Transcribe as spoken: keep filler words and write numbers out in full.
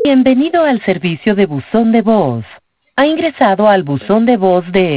Bienvenido al servicio de buzón de voz. Ha ingresado al buzón de voz de